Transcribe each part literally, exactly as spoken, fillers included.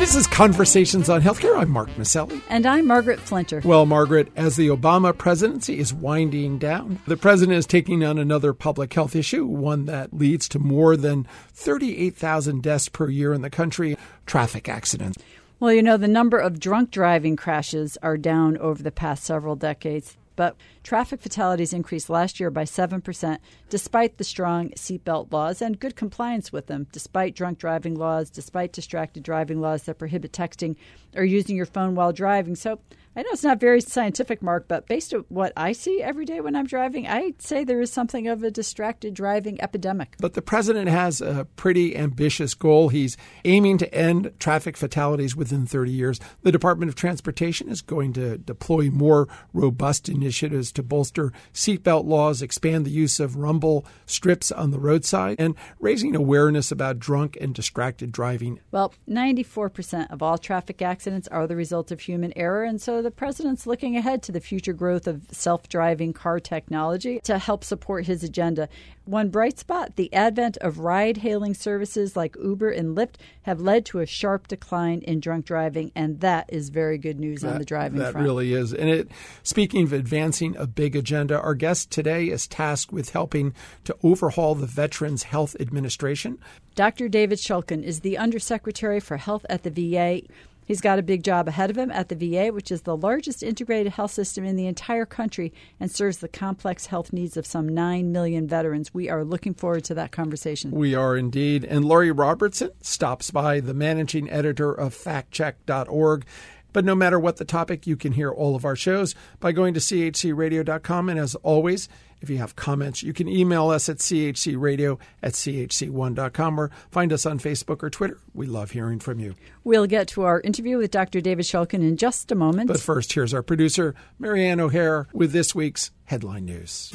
This is Conversations on Healthcare. I'm Mark Maselli. And I'm Margaret Flinter. Well, Margaret, as the Obama presidency is winding down, the president is taking on another public health issue, one that leads to more than thirty-eight thousand deaths per year in the country, traffic accidents. Well, you know, the number of drunk driving crashes are down over the past several decades. But traffic fatalities increased last year by seven percent, despite the strong seatbelt laws and good compliance with them, despite drunk driving laws, despite distracted driving laws that prohibit texting or using your phone while driving. So I know it's not very scientific, Mark, but based on what I see every day when I'm driving, I'd say there is something of a distracted driving epidemic. But the president has a pretty ambitious goal. He's aiming to end traffic fatalities within thirty years. The Department of Transportation is going to deploy more robust initiatives to bolster seatbelt laws, expand the use of rumble strips on the roadside, and raising awareness about drunk and distracted driving. Well, ninety-four percent of all traffic accidents are the result of human error, and so the president's looking ahead to the future growth of self-driving car technology to help support his agenda. One bright spot, the advent of ride-hailing services like Uber and Lyft have led to a sharp decline in drunk driving, and that is very good news that, on the driving that front. That really is. And it, speaking of advancing a big agenda, our guest today is tasked with helping to overhaul the Veterans Health Administration. Doctor David Shulkin is the Undersecretary for Health at the V A. He's got a big job ahead of him at the V A, which is the largest integrated health system in the entire country and serves the complex health needs of some nine million veterans. We are looking forward to that conversation. We are indeed. And Lori Robertson stops by, the managing editor of fact check dot org. But no matter what the topic, you can hear all of our shows by going to c h c radio dot com. And as always, if you have comments, you can email us at c h c radio at c h c one dot com or find us on Facebook or Twitter. We love hearing from you. We'll get to our interview with Doctor David Shulkin in just a moment. But first, here's our producer, Marianne O'Hare, with this week's headline news.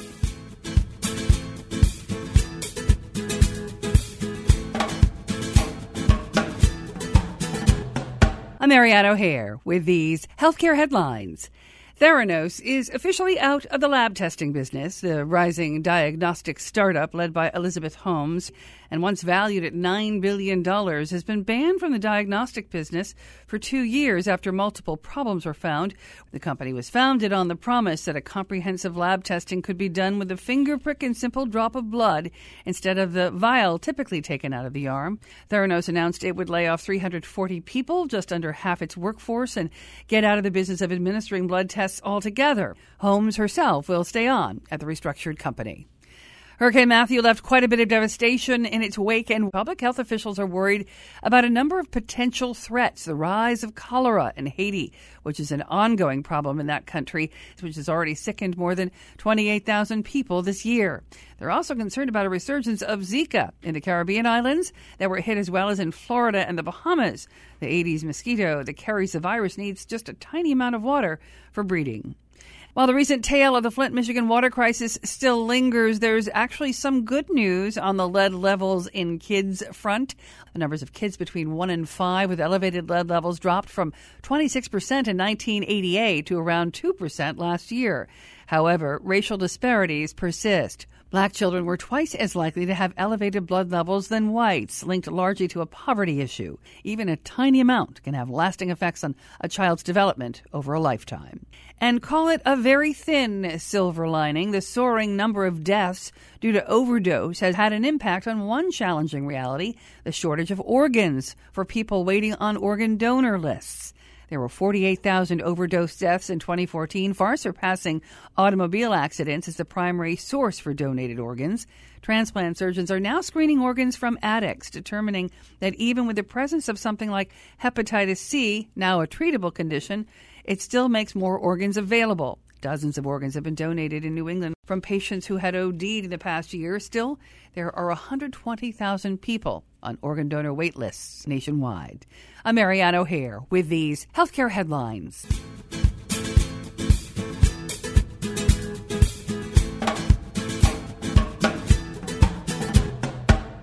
I'm Marianne O'Hare with these healthcare headlines. Theranos is officially out of the lab testing business. The rising diagnostic startup led by Elizabeth Holmes and once valued at nine billion dollars has been banned from the diagnostic business for two years after multiple problems were found. The company was founded on the promise that a comprehensive lab testing could be done with a finger prick and simple drop of blood instead of the vial typically taken out of the arm. Theranos announced it would lay off three hundred forty people, just under half its workforce, and get out of the business of administering blood tests altogether. Holmes herself will stay on at the restructured company. Hurricane Matthew left quite a bit of devastation in its wake, and public health officials are worried about a number of potential threats. The rise of cholera in Haiti, which is an ongoing problem in that country, which has already sickened more than twenty-eight thousand people this year. They're also concerned about a resurgence of Zika in the Caribbean islands that were hit as well as in Florida and the Bahamas. The Aedes mosquito that carries the virus needs just a tiny amount of water for breeding. While the recent tale of the Flint, Michigan water crisis still lingers, there's actually some good news on the lead levels in kids front. The numbers of kids between one and five with elevated lead levels dropped from twenty-six percent in nineteen eighty-eight to around two percent last year. However, racial disparities persist. Black children were twice as likely to have elevated blood levels than whites, linked largely to a poverty issue. Even a tiny amount can have lasting effects on a child's development over a lifetime. And call it a very thin silver lining, the soaring number of deaths due to overdose has had an impact on one challenging reality, the shortage of organs for people waiting on organ donor lists. There were forty-eight thousand overdose deaths in twenty fourteen, far surpassing automobile accidents as the primary source for donated organs. Transplant surgeons are now screening organs from addicts, determining that even with the presence of something like hepatitis C, now a treatable condition, it still makes more organs available. Dozens of organs have been donated in New England from patients who had O D'd in the past year. Still, there are one hundred twenty thousand people on organ donor wait lists nationwide. I'm Marianne O'Hare with these healthcare headlines.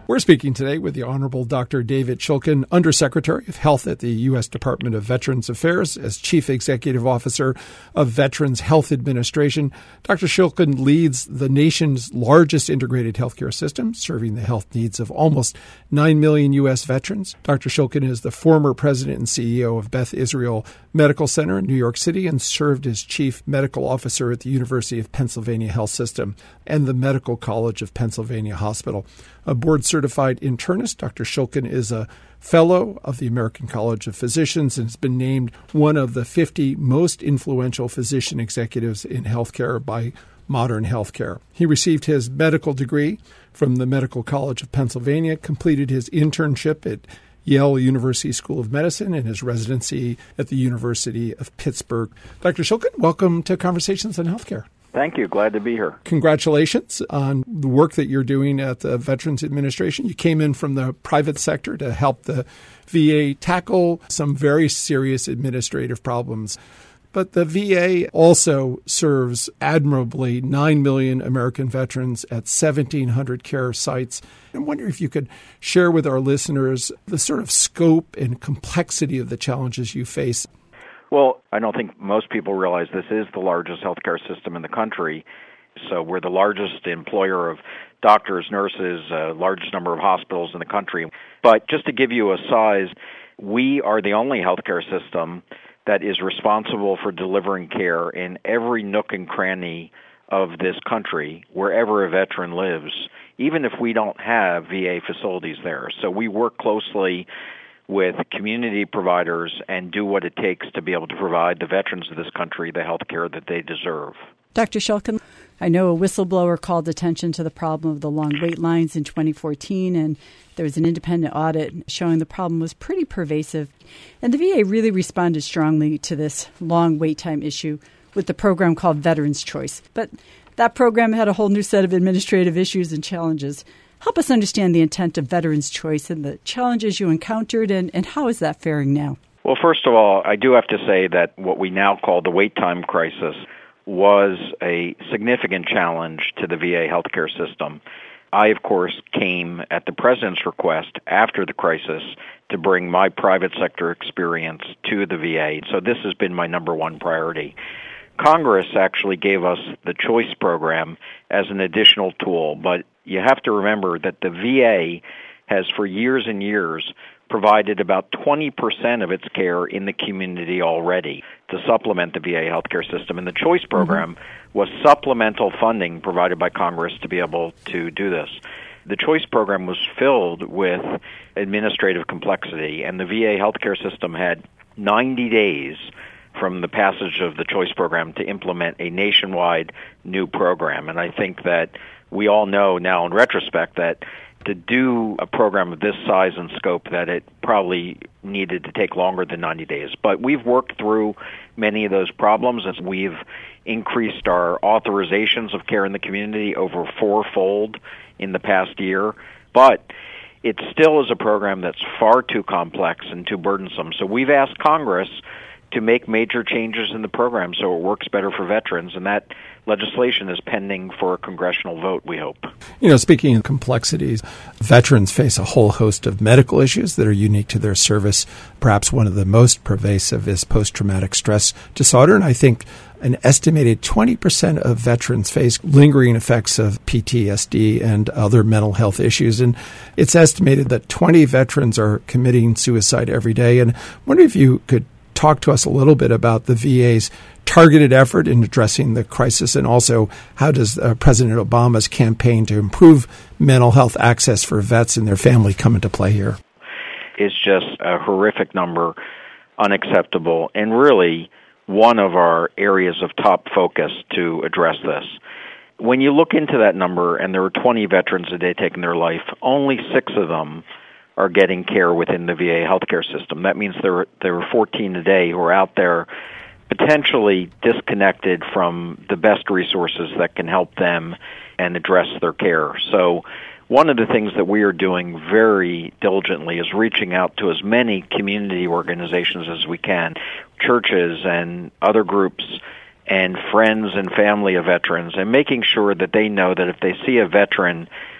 We're speaking today with the Honorable Doctor David Shulkin, Undersecretary of Health at the U S Department of Veterans Affairs, as Chief Executive Officer of Veterans Health Administration. Doctor Shulkin leads the nation's largest integrated healthcare system, serving the health needs of almost nine million U S veterans. Doctor Shulkin is the former president and C E O of Beth Israel Medical Center in New York City and served as Chief Medical Officer at the University of Pennsylvania Health System and the Medical College of Pennsylvania Hospital. A board-certified internist, Doctor Shulkin is a fellow of the American College of Physicians and has been named one of the fifty most influential physician executives in healthcare by Modern Healthcare. He received his medical degree from the Medical College of Pennsylvania, completed his internship at Yale University School of Medicine and his residency at the University of Pittsburgh. Doctor Shulkin, welcome to Conversations on Healthcare. Thank you. Glad to be here. Congratulations on the work that you're doing at the Veterans Administration. You came in from the private sector to help the V A tackle some very serious administrative problems. But the V A also serves admirably nine million American veterans at seventeen hundred care sites. I wonder if you could share with our listeners the sort of scope and complexity of the challenges you face. Well, I don't think most people realize this is the largest healthcare system in the country. So we're the largest employer of doctors, nurses, uh, largest number of hospitals in the country. But just to give you a size, we are the only healthcare system that is responsible for delivering care in every nook and cranny of this country, wherever a veteran lives, even if we don't have V A facilities there. So we work closely with community providers and do what it takes to be able to provide the veterans of this country the health care that they deserve. Doctor Shulkin, I know a whistleblower called attention to the problem of the long wait lines in twenty fourteen, and there was an independent audit showing the problem was pretty pervasive. And the V A really responded strongly to this long wait time issue with the program called Veterans Choice. But that program had a whole new set of administrative issues and challenges. Help us understand the intent of Veterans Choice and the challenges you encountered, and, and how is that faring now? Well, first of all, I do have to say that what we now call the wait time crisis was a significant challenge to the V A healthcare system. I, of course, came at the President's request after the crisis to bring my private sector experience to the V A, so this has been my number one priority. Congress actually gave us the Choice program as an additional tool, but you have to remember that the V A has for years and years provided about twenty percent of its care in the community already to supplement the V A healthcare system. And the Choice program mm-hmm. was supplemental funding provided by Congress to be able to do this. The Choice program was filled with administrative complexity, and the V A healthcare system had ninety days from the passage of the Choice program to implement a nationwide new program. And I think that we all know now in retrospect that to do a program of this size and scope that it probably needed to take longer than ninety days. But we've worked through many of those problems as we've increased our authorizations of care in the community over fourfold in the past year. But it still is a program that's far too complex and too burdensome. So we've asked Congress to make major changes in the program so it works better for veterans, and that legislation is pending for a congressional vote, we hope. You know, speaking of complexities, veterans face a whole host of medical issues that are unique to their service. Perhaps one of the most pervasive is post-traumatic stress disorder, and I think an estimated twenty percent of veterans face lingering effects of P T S D and other mental health issues. And it's estimated that twenty veterans are committing suicide every day. And I wonder if you could talk to us a little bit about the V A's targeted effort in addressing the crisis, and also how does uh, President Obama's campaign to improve mental health access for vets and their family come into play here? It's just a horrific number, unacceptable, and really one of our areas of top focus to address this. When you look into that number, and there are twenty veterans a day taking their life, only six of them are getting care within the V A healthcare system. That means there are, there are fourteen a day who are out there potentially disconnected from the best resources that can help them and address their care. So one of the things that we are doing very diligently is reaching out to as many community organizations as we can, churches and other groups and friends and family of veterans, and making sure that they know that if they see a veteran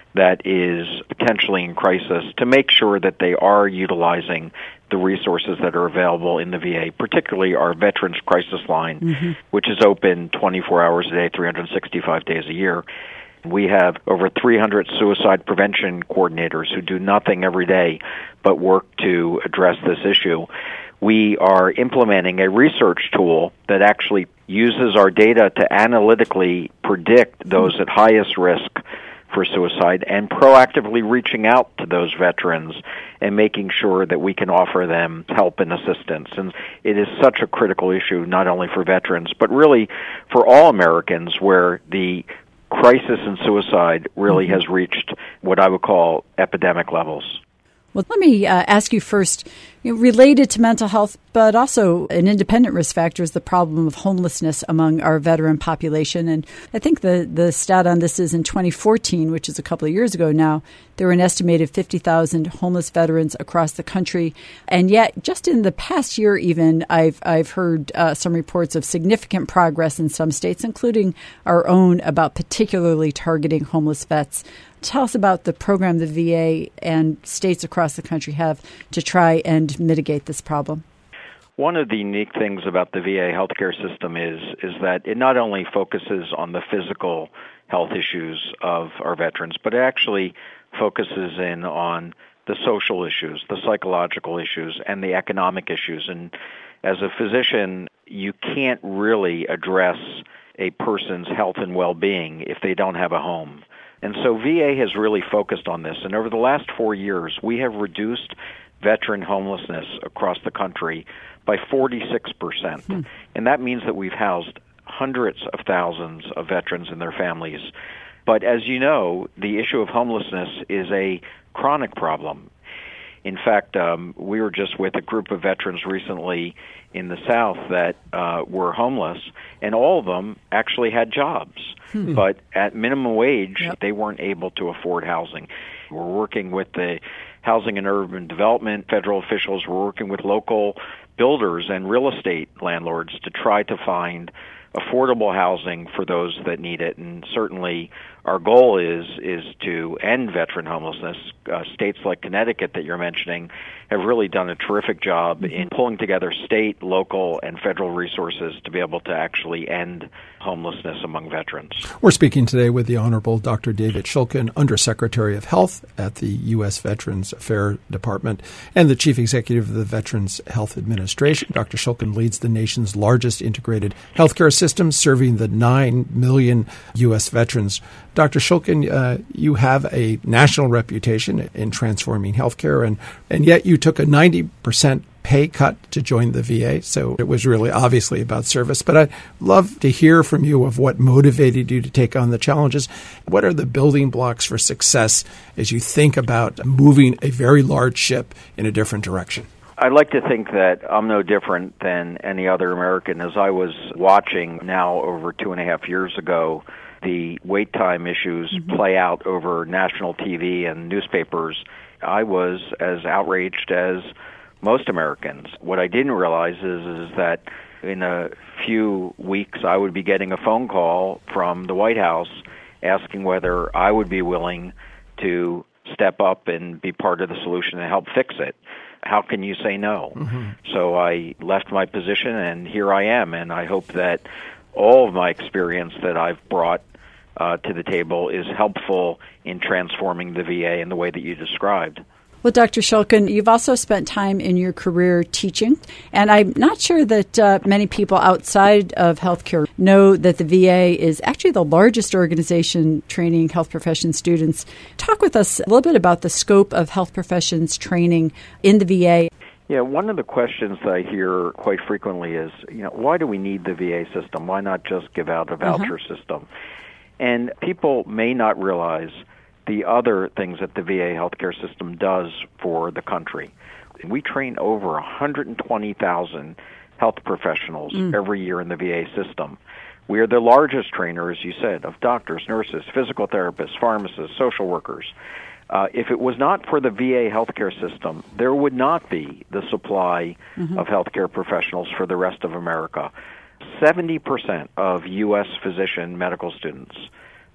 that is potentially in crisis to make sure that they are utilizing the resources that are available in the V A, particularly our Veterans Crisis Line, mm-hmm. which is open twenty-four hours a day, three hundred sixty-five days a year. We have over three hundred suicide prevention coordinators who do nothing every day but work to address this issue. We are implementing a research tool that actually uses our data to analytically predict those at highest risk for suicide and proactively reaching out to those veterans and making sure that we can offer them help and assistance. And it is such a critical issue, not only for veterans, but really for all Americans, where the crisis in suicide really has reached what I would call epidemic levels. Well, let me uh, ask you first, you know, related to mental health, but also an independent risk factor is the problem of homelessness among our veteran population. And I think the, the stat on this is in twenty fourteen, which is a couple of years ago now, there were an estimated fifty thousand homeless veterans across the country. And yet, just in the past year even, I've, I've heard uh, some reports of significant progress in some states, including our own, about particularly targeting homeless vets. Tell us about the program the V A and states across the country have to try and mitigate this problem. One of the unique things about the V A healthcare system is is that it not only focuses on the physical health issues of our veterans, but it actually focuses in on the social issues, the psychological issues, and the economic issues. And as a physician, you can't really address a person's health and well-being if they don't have a home. And so V A has really focused on this. And over the last four years, we have reduced veteran homelessness across the country by forty-six percent. Hmm. And that means that we've housed hundreds of thousands of veterans and their families. But as you know, the issue of homelessness is a chronic problem. In fact, um, we were just with a group of veterans recently in the South that uh, were homeless, and all of them actually had jobs. Hmm. But at minimum wage, yep. they weren't able to afford housing. We're working with the Housing and Urban Development federal officials. We're working with local builders and real estate landlords to try to find affordable housing for those that need it. And certainly our goal is is to end veteran homelessness. Uh, states like Connecticut that you're mentioning have really done a terrific job in pulling together state, local, and federal resources to be able to actually end homelessness among veterans. We're speaking today with the Honorable Doctor David Shulkin, Undersecretary of Health at the U S Veterans Affairs Department and the Chief Executive of the Veterans Health Administration. Doctor Shulkin leads the nation's largest integrated healthcare system, serving the nine million U S veterans. Doctor Shulkin, uh, you have a national reputation in transforming healthcare, and, and yet you took a ninety percent pay cut to join the V A, so it was really obviously about service. But I'd love to hear from you of what motivated you to take on the challenges. What are the building blocks for success as you think about moving a very large ship in a different direction? I'd like to think that I'm no different than any other American. As I was watching now over two and a half years ago, the wait time issues mm-hmm. play out over national T V and newspapers, I was as outraged as most Americans. What I didn't realize is, is that in a few weeks I would be getting a phone call from the White House asking whether I would be willing to step up and be part of the solution and help fix it. How can you say no? Mm-hmm. So I left my position, and here I am, and I hope that all of my experience that I've brought uh, to the table is helpful in transforming the V A in the way that you described. Well, Doctor Shulkin, you've also spent time in your career teaching, and I'm not sure that uh, many people outside of healthcare know that the V A is actually the largest organization training health profession students. Talk with us a little bit about the scope of health professions training in the V A. Yeah, one of the questions that I hear quite frequently is, you know, why do we need the V A system? Why not just give out a voucher uh-huh. system? And people may not realize the other things that the V A healthcare system does for the country. We train over one hundred twenty thousand health professionals mm. every year in the V A system. We are the largest trainer, as you said, of doctors, nurses, physical therapists, pharmacists, social workers. Uh, if it was not for the V A healthcare system, there would not be the supply mm-hmm. of healthcare professionals for the rest of America. seventy percent of U S physician medical students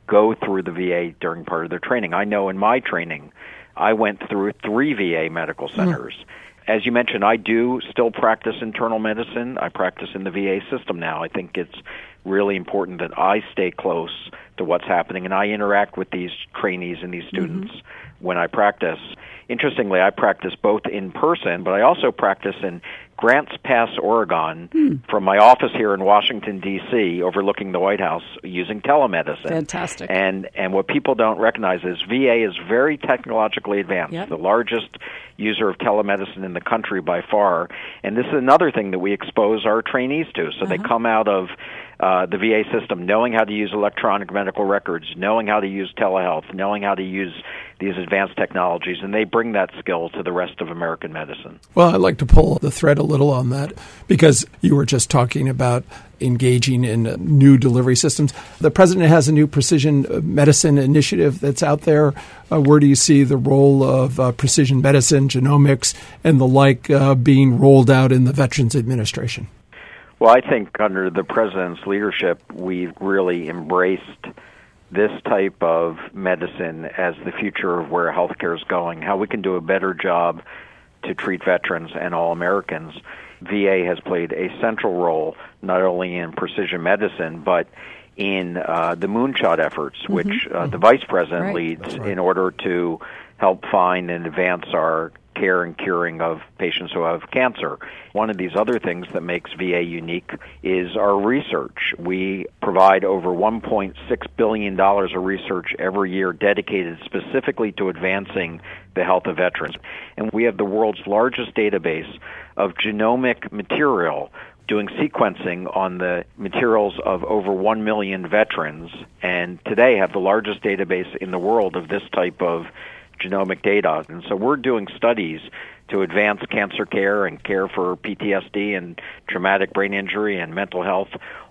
go through the V A during part of their training. I know in my training, I went through three V A medical centers. Mm. As you mentioned, I do still practice internal medicine. I practice in the V A system now. I think it's really important that I stay close to what's happening, and I interact with these trainees and these students mm-hmm. when I practice. Interestingly, I practice both in person, but I also practice in Grants Pass, Oregon, hmm. from my office here in Washington, D C, overlooking the White House, using telemedicine. Fantastic. And and what people don't recognize is V A is very technologically advanced, yep. the largest user of telemedicine in the country by far. And this is another thing that we expose our trainees to. So uh-huh. they come out of uh, the V A system knowing how to use electronic medical records, knowing how to use telehealth, knowing how to use these advanced technologies, and they bring that skill to the rest of American medicine. Well, I'd like to pull the thread a little on that, because you were just talking about engaging in new delivery systems. The president has a new precision medicine initiative that's out there. Uh, where do you see the role of uh, precision medicine, genomics, and the like uh, being rolled out in the Veterans Administration? Well, I think under the president's leadership, we've really embraced this type of medicine as the future of where healthcare is going, how we can do a better job to treat veterans and all Americans. V A has played a central role not only in precision medicine, but in uh, the moonshot efforts, mm-hmm. which uh, the vice president right. leads right. in order to help find and advance our care and curing of patients who have cancer. One of these other things that makes V A unique is our research. We provide over one point six billion dollars of research every year dedicated specifically to advancing the health of veterans. And we have the world's largest database of genomic material doing sequencing on the materials of over one million veterans, and today have the largest database in the world of this type of genomic data. And so we're doing studies to advance cancer care and care for P T S D and traumatic brain injury and mental health,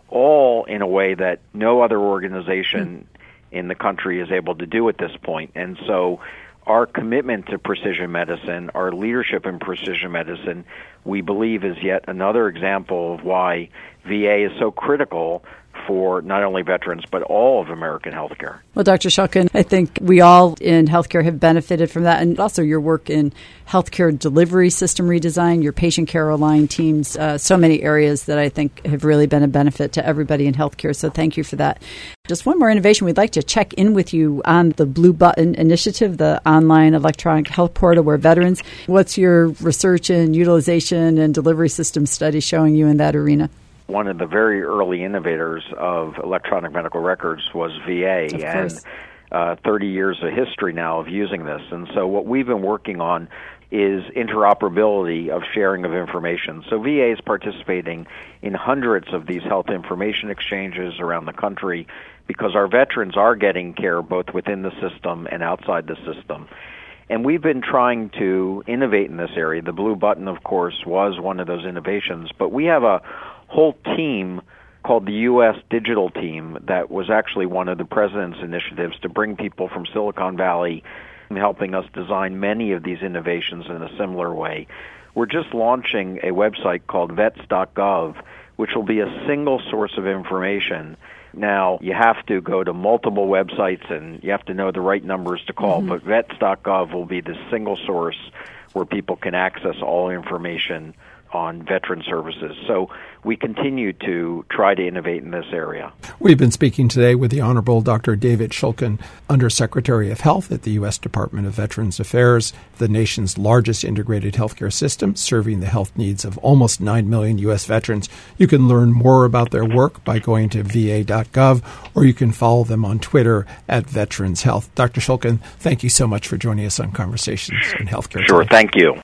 all in a way that no other organization mm. in the country is able to do at this point. And so our commitment to precision medicine, our leadership in precision medicine, we believe is yet another example of why V A is so critical for not only veterans, but all of American healthcare. Well, Doctor Shulkin, I think we all in healthcare have benefited from that, and also your work in healthcare delivery system redesign, your patient care aligned teams, uh, so many areas that I think have really been a benefit to everybody in healthcare, so thank you for that. Just one more innovation. We'd like to check in with you on the Blue Button Initiative, the online electronic health portal where veterans. What's your research and utilization and delivery system study showing you in that arena? One of the very early innovators of electronic medical records was V A, and uh, thirty years of history now of using this. And so what we've been working on is interoperability of sharing of information. So V A is participating in hundreds of these health information exchanges around the country because our veterans are getting care both within the system and outside the system. And we've been trying to innovate in this area. The Blue Button, of course, was one of those innovations, but we have a whole team called the U S Digital Team that was actually one of the president's initiatives to bring people from Silicon Valley and helping us design many of these innovations in a similar way. We're just launching a website called vets dot gov, which will be a single source of information. Now, you have to go to multiple websites and you have to know the right numbers to call, mm-hmm. but vets dot gov will be the single source where people can access all information on veteran services. So we continue to try to innovate in this area. We've been speaking today with the Honorable Doctor David Shulkin, Undersecretary of Health at the U S Department of Veterans Affairs, the nation's largest integrated healthcare system, serving the health needs of almost nine million U S veterans. You can learn more about their work by going to V A dot gov, or you can follow them on Twitter at Veterans Health. Doctor Shulkin, thank you so much for joining us on Conversations in Healthcare. Sure, today. Thank you.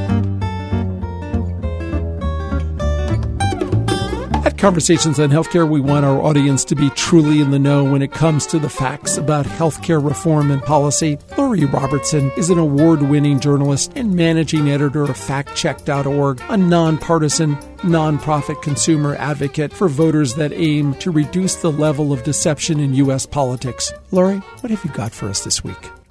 At Conversations on Healthcare, we want our audience to be truly in the know when it comes to the facts about healthcare reform and policy. Lori Robertson is an award-winning journalist and managing editor of fact check dot org, a nonpartisan, nonprofit consumer advocate for voters that aim to reduce the level of deception in U S politics. Lori, what have you got for us this week?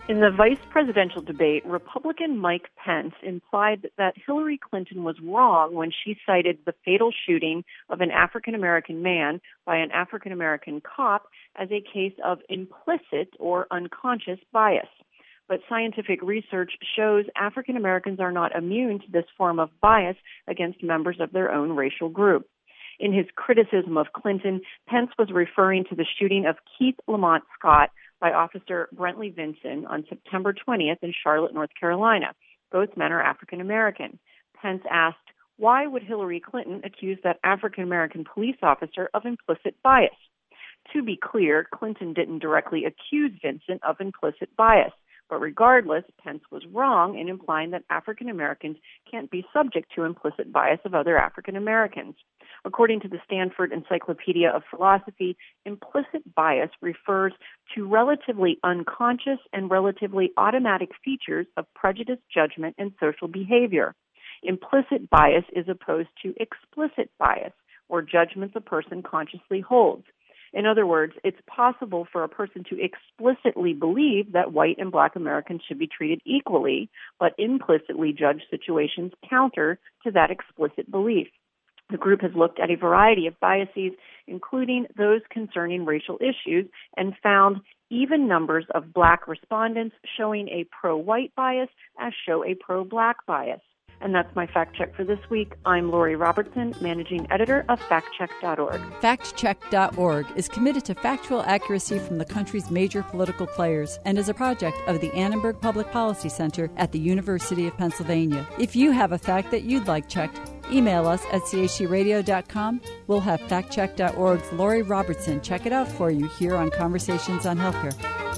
In the vice presidential debate, Republican Mike Pence implied that Hillary Clinton was wrong when she cited the fatal shooting of an African-American man by an African-American cop as a case of implicit or unconscious bias. But scientific research shows African Americans are not immune to this form of bias against members of their own racial group. In his criticism of Clinton, Pence was referring to the shooting of Keith Lamont Scott by Officer Brentley Vinson on September twentieth in Charlotte, North Carolina. Both men are African American. Pence asked, why would Hillary Clinton accuse that African American police officer of implicit bias? To be clear, Clinton didn't directly accuse Vinson of implicit bias. But regardless, Pence was wrong in implying that African Americans can't be subject to implicit bias of other African Americans. According to the Stanford Encyclopedia of Philosophy, implicit bias refers to relatively unconscious and relatively automatic features of prejudice, judgment, and social behavior. Implicit bias is opposed to explicit bias, or judgments a person consciously holds. In other words, it's possible for a person to explicitly believe that white and black Americans should be treated equally, but implicitly judge situations counter to that explicit belief. The group has looked at a variety of biases, including those concerning racial issues, and found even numbers of black respondents showing a pro-white bias as show a pro-black bias. And that's my fact check for this week. I'm Lori Robertson, managing editor of fact check dot org. fact check dot org is committed to factual accuracy from the country's major political players and is a project of the Annenberg Public Policy Center at the University of Pennsylvania. If you have a fact that you'd like checked, email us at c h c radio dot com. We'll have fact check dot org's Lori Robertson check it out for you here on Conversations on Healthcare.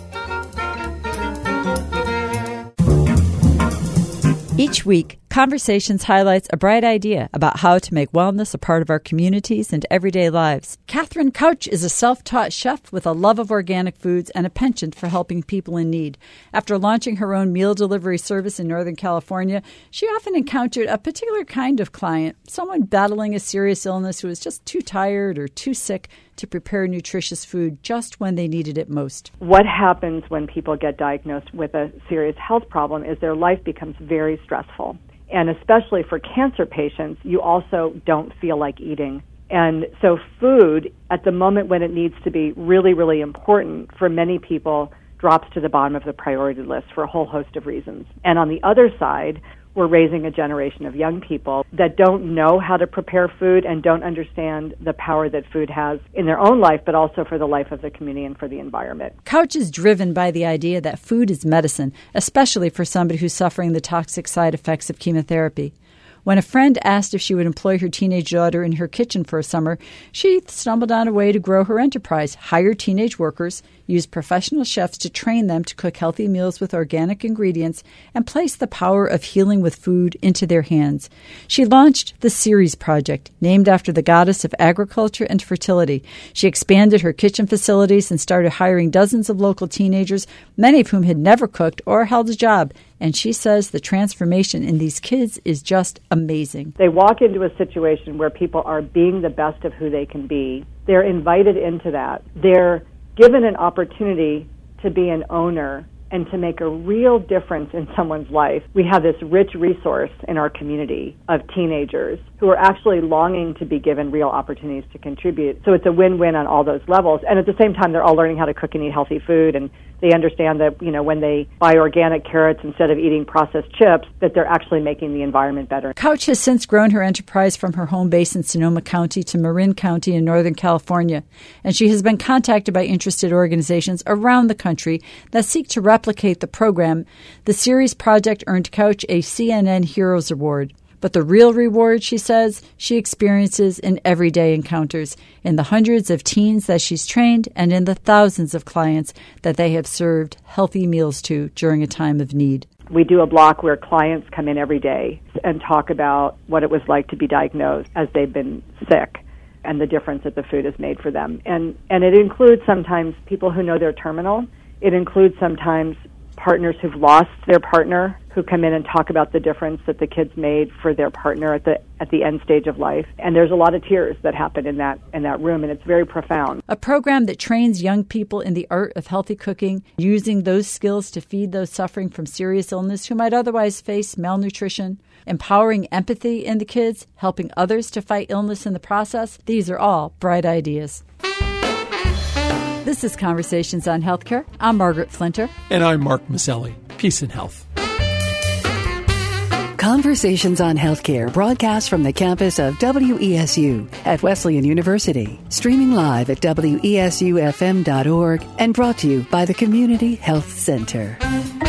Each week, Conversations highlights a bright idea about how to make wellness a part of our communities and everyday lives. Catherine Couch is a self-taught chef with a love of organic foods and a penchant for helping people in need. After launching her own meal delivery service in Northern California, she often encountered a particular kind of client, someone battling a serious illness who was just too tired or too sick to prepare nutritious food just when they needed it most. What happens when people get diagnosed with a serious health problem is their life becomes very stressful. And especially for cancer patients, you also don't feel like eating. And so food, at the moment when it needs to be really, really important for many people, drops to the bottom of the priority list for a whole host of reasons. And on the other side, we're raising a generation of young people that don't know how to prepare food and don't understand the power that food has in their own life, but also for the life of the community and for the environment. Couch is driven by the idea that food is medicine, especially for somebody who's suffering the toxic side effects of chemotherapy. When a friend asked if she would employ her teenage daughter in her kitchen for a summer, she stumbled on a way to grow her enterprise, hire teenage workers, use professional chefs to train them to cook healthy meals with organic ingredients, and place the power of healing with food into their hands. She launched the Ceres Project, named after the goddess of agriculture and fertility. She expanded her kitchen facilities and started hiring dozens of local teenagers, many of whom had never cooked or held a job. And she says the transformation in these kids is just amazing. They walk into a situation where people are being the best of who they can be. They're invited into that. They're given an opportunity to be an owner and to make a real difference in someone's life. We have this rich resource in our community of teenagers who are actually longing to be given real opportunities to contribute. So it's a win-win on all those levels. And at the same time, they're all learning how to cook and eat healthy food, and they understand that, you know, when they buy organic carrots instead of eating processed chips, that they're actually making the environment better. Couch has since grown her enterprise from her home base in Sonoma County to Marin County in Northern California, and she has been contacted by interested organizations around the country that seek to replicate the program. The Ceres Project earned Couch a C N N Heroes Award. But the real reward, she says, she experiences in everyday encounters, in the hundreds of teens that she's trained and in the thousands of clients that they have served healthy meals to during a time of need. We do a block where clients come in every day and talk about what it was like to be diagnosed as they've been sick and the difference that the food has made for them. And, and it includes sometimes people who know they're terminal. It includes sometimes partners who've lost their partner who come in and talk about the difference that the kids made for their partner at the at the end stage of life. And there's a lot of tears that happen in that in that room, and it's very profound. A program that trains young people in the art of healthy cooking, using those skills to feed those suffering from serious illness who might otherwise face malnutrition, empowering empathy in the kids, helping others to fight illness in the process. These are all bright ideas. This is Conversations on Healthcare. I'm Margaret Flinter. And I'm Mark Maselli. Peace and health. Conversations on Healthcare broadcast from the campus of W E S U at Wesleyan University. Streaming live at W E S U F M dot org and brought to you by the Community Health Center.